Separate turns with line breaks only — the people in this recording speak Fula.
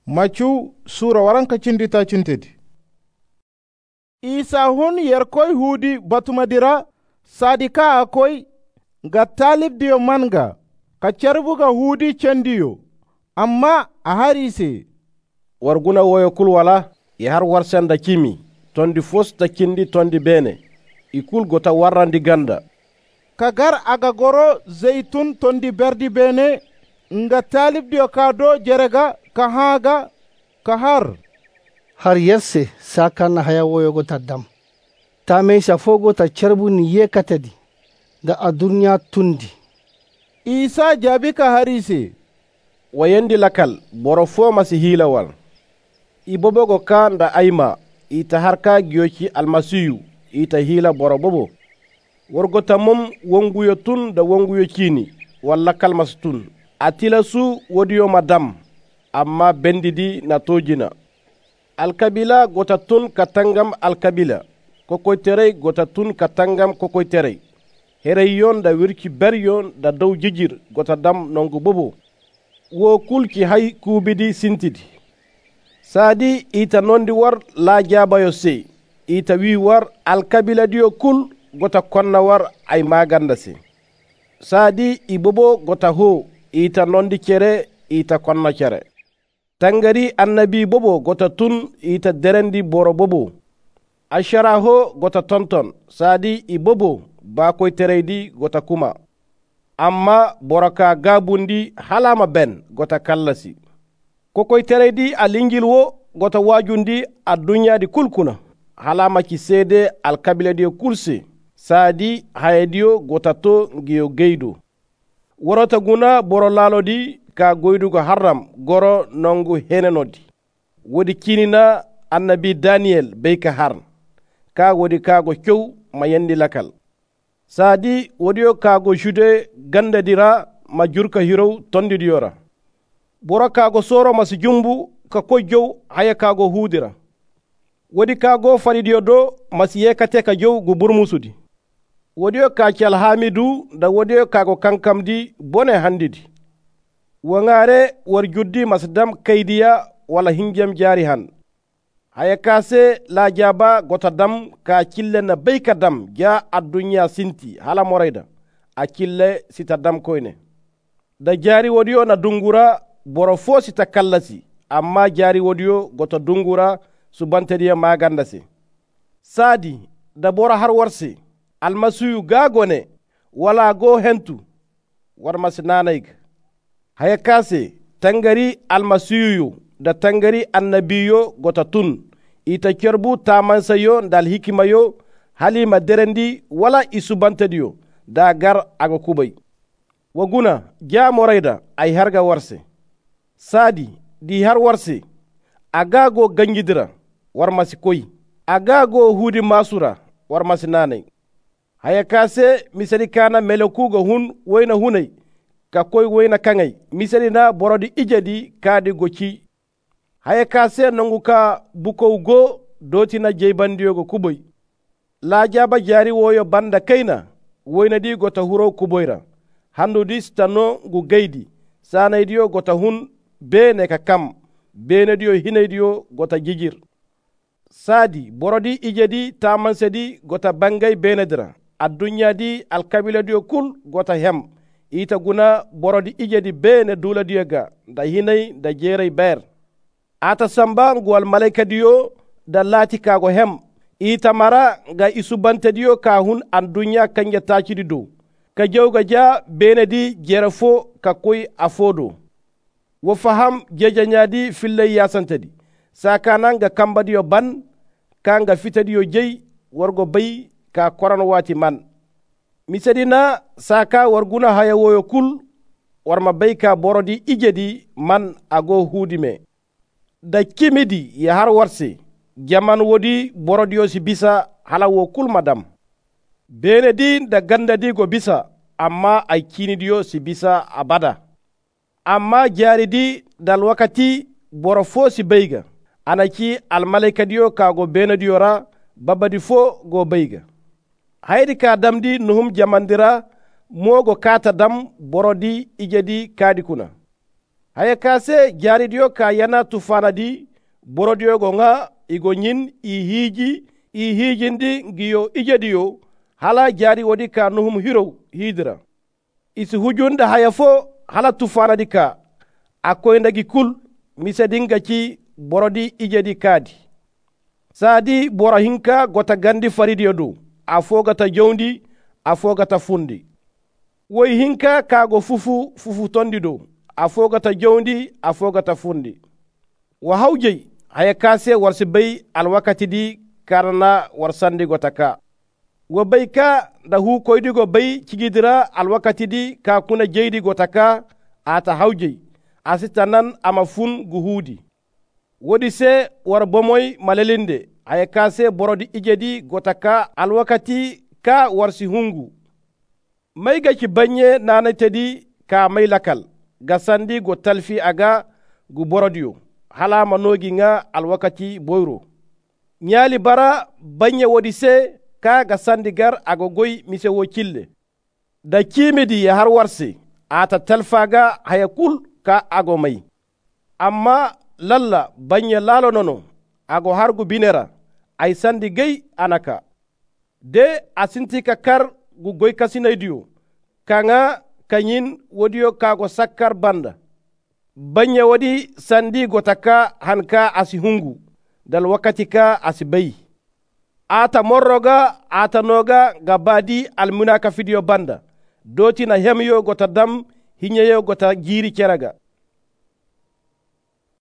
Machu sura waranka cindita cintedi. Isa hun yerkoy hudi batumadira sadika akoy ga talib diyo manga ka cerbuga hudi cendiyo amma a harise
warguna woyo kul wala i har warsanda kimi tondi fos ta kindi tondi bene ikul gota warrandi ganda
kagar aga goro zeitun tondi berdi bene nga talib diyo kado jerega kahaga kahar
har yesse sakana haya woyo gota dam ta meisa fogo ta cerbu ni ye katadi da a duniya tundi.
Isa jabi ka harise
wayendi lakal boro fo masi hilawal ibobogo ka nda aima ita harka giyoki almasiyu ita hila boro bobo wargota mom wonguyo tun da wonguyo kini walla kalmas tun atila su wodiyo madam amma bendidi na tojina alkabila gota tun katangam alkabila kokoy terey gota tun katangam kokoy terey herey yon da wirki ber yon da dow jijir gota dam nongu bobo wo kulki hay kubidi sintidi sadi ita nondi war la jabayo se ita wi war alkabila diyo kul gota konna war ay maganda se sadi ibobo gota ho ita nondi cere ita konna cere tangari annabi bobo gota tun ita derendi boro bobo ashara ho gota tonton sadi ibobo ba koy tereydi gota kuma amma boraka gabundi halama ben gota kallasi kokoy tereydi a lingil wo gota wajundi a dunyadi kulkuna halama ki seede alkabila diyo kulse sadi hayediyo gota to ngiyo geydo worota guna boro lalodi ka goydugo haram goro nongu henenodi wodi kinina annabi daniel beyka harn ka wodi kago cow mayendi lakal sadi wodiyo kago jude gandadira ma jurka hirow tondidiyora boro kago soro masi jumbu ka koy jow haya kago hudira wodi kago faridiyo do masi yekate ka jow gu burmusudi wodiyo kacal hamidu da wodiyo kago kankamdi bone handidi wangare war juddi masdam kaydiya wala hinjam jari han haya kase la jaba gota dam ka cille na beyka dam ja addunya sinti hala morayda a cille sita dam koyne da jari wodiyo na dungura boro fo sita kallasi amma jari wodiyo gota dungura subantediya magandase sadi da boro har warse almasuyu gagone wala go hentu war masinanayga haya kase tangari almasiyu da tangari annabiyo gota tun ita kerbu tamansayo dal hikimayo halima derendi wala isubantediyo da gar aga kubay waguna ja morayda ay harga warse sadi di har warse agago ganjidira war masi koy agago hudi masura war masi nanay haya kase misali kana melekugo hun wayna hunay ka koy wayna kangay misali na borodi ijadi kadi goci haya kase nongu ka bukow go dotina jeybandiyogo kuboy la jaba jari woyo banda kayna woyna di gota huro kuboyra handu di stano gu gaydi sanaydiyo gota hun bene ka kam bene diyo hinaydiyo gota jijir sadi borodi ijedi tamansedi gota bangay benedira addunya di alkabila diyo kul gota hem ita guna borodi ijedi bene dula diyo ga da hinay da jeray ber ata samba ngwal malaika diyo da lati kago hem ita mara ga isubante diyo ka hun an dunya kanja tachidi do ka jawga ja benedi jerafo ka koy afodo wo faham jejanyadi fille yasantedi sakana ga kamba diyo ban kanga fitadiyo jey wargo bay ka koran wati man misedina saka warguna haya woyo kul warma bay ka borodi ijedi man ago hudime da kimidi ya har warse jaman wodi borodiyo si bisa hala wo kul madam benedi da gandadi go bisa amma ay kinidiyo si bisa abada amma jaridi dal wakati boro fo si beyga anaki almalaika diyo kago benediyo ra babadi fo go beyga haydi ka damdi nuhum jamandira mogo kata dam borodi ijedi kadi kuna haya kase jaridiyo ka yana tufanadi borodiyo go nga igo nyin i hijindi ngiyo ijediyo hala jari wodi ka nuhum hiro hidra isi hujunda haya fo hala tufanadi ka akoyndagi kul misedinga ci borodi ijedi kadi sadi bora hinka gota gandi faridiyo du afogata jowndi afogata fundi woy hinka kago fufu tondi do afogata jowndi afogata fundi wa hawjey haya kase warsi bay alwakati di karana warsandi gota ka wa bay ka da hu koydigo bay cigidira alwakati di ka kuna jeydi gota ka ata hawjey asitanan ama fun guhudi wodi se war bomoy malelinde haya kase borodi ijedi gota ka alwakati ka warsi hungu may gaci banye nana tedi ka may lakal gasandi go talfi aga gu borodiyo halama nogi nga alwakati boyro nyali bara banye wodi se ka gasandi gar ago goy mise wo cille da kimidi ya har warsi ata talfaga haya kul ka ago may amma lalla banye lalo nono ago hargu binera ay sandi gay anaka de asinti ka kar gu goy kasinaydiyo kanga kanyin wodiyo kago sakkar banda banya wadi sandi gotaka hanka asi hungu dal wakati ka asi bayi ata morroga ata noga gabadi almunaka fidiyo banda doti na hemyo gota dam hinyeyo gota jiri keraga